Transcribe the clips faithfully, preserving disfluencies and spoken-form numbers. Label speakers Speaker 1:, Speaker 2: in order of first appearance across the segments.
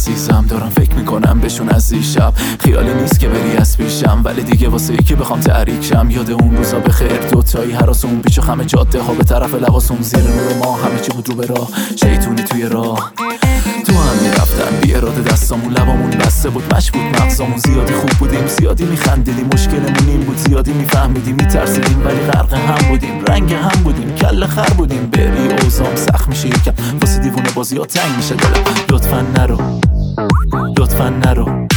Speaker 1: عزیزم، دارم فکر میکنم بهشون از دیشب. خیالی نیست که بری از پیشم، ولی دیگه واسه ای که بخوام تحریک شم. یاد اون روزا بخیر، دوتایی هراسون پیچ و خم جاده ها به طرف لباسون، زیر نور ما همه چی بود رو به راه، شیطونی توی راه. تو هم میرفتم بی اراده دستامون، لبامون بسته بود، مش بود مغزامون. زیادی خوب بودیم، زیادی میخندیدیم، مشکلمون این بود زیادی میفهمیدیم، میترسیدیم ولی غرق هم بودیم، رنگ هم بودیم، کله خر بودیم. بری اوزام سخت میشه یکم، واسه دیوونه بازی ها تنگ میشه دلم. لطفا نرو، لطفا نرو.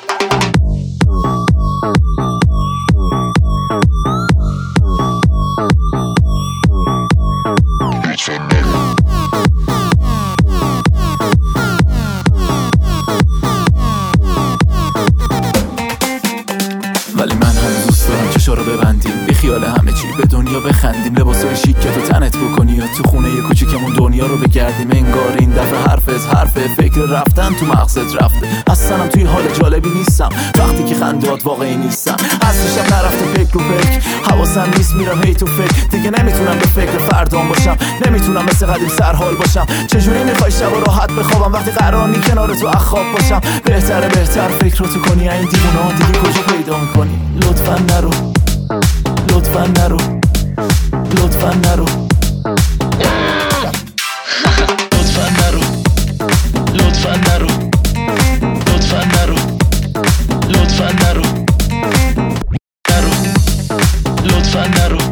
Speaker 1: ولی من هم دوست دارم که شارو ببندیم، بی خیال همه چی به دنیا بخندیم. لباسای شیک که تو تنت بکنی یا تو خونه یه کوچیکمون دنیا رو بگردیم. انگار این دفعه حرفت حرفه، فکر رفتن تو مغزت رفته. اصلا هم توی حال جالبی نیستم وقتی که خندهات واقعی نیستم. از دیشب نرفته فکر رو فکر، حواسم نیست میرم هی تو فکر. دیگه نمیتونم به فکر فردام باشم، نمیتونم مثل قدیم سرحال باشم. چجوری میخوای شب راحت بخوابم وقتی قرار نی کنار تو اخواب باشم؟ بهتره بهتر فکر رو تو کنی، این دیوونا دیگه کجا پیدا میکنی؟ لطفا نرو، لطفا نرو، لطفا نرو، لطفا نرو، لطفا نرو، لطفا نرو، لطفا نرو، نرو، لطفا نرو.